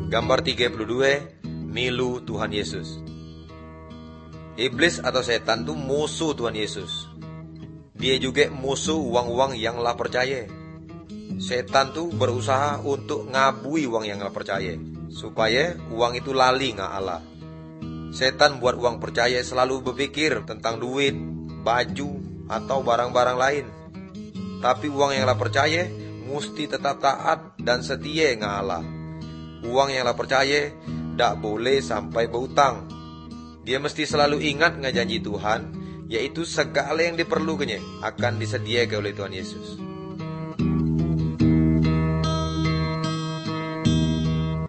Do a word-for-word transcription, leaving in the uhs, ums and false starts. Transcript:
Gambar tiga puluh dua, milu Tuhan Yesus. Iblis atau setan itu musuh Tuhan Yesus. Dia juga musuh uang-uang yang lah percaya. Setan tuh berusaha untuk ngabui uang yang lah percaya, supaya uang itu lali nggak Allah. Setan buat uang percaya selalu berpikir tentang duit, baju, atau barang-barang lain. Tapi uang yang lah percaya mesti tetap taat dan setia nggak Allah. Uang yang lah percaya tidak boleh sampai berutang. Dia mesti selalu ingat nggak janji Tuhan, yaitu segala yang diperlukannya akan disediakan oleh Tuhan Yesus.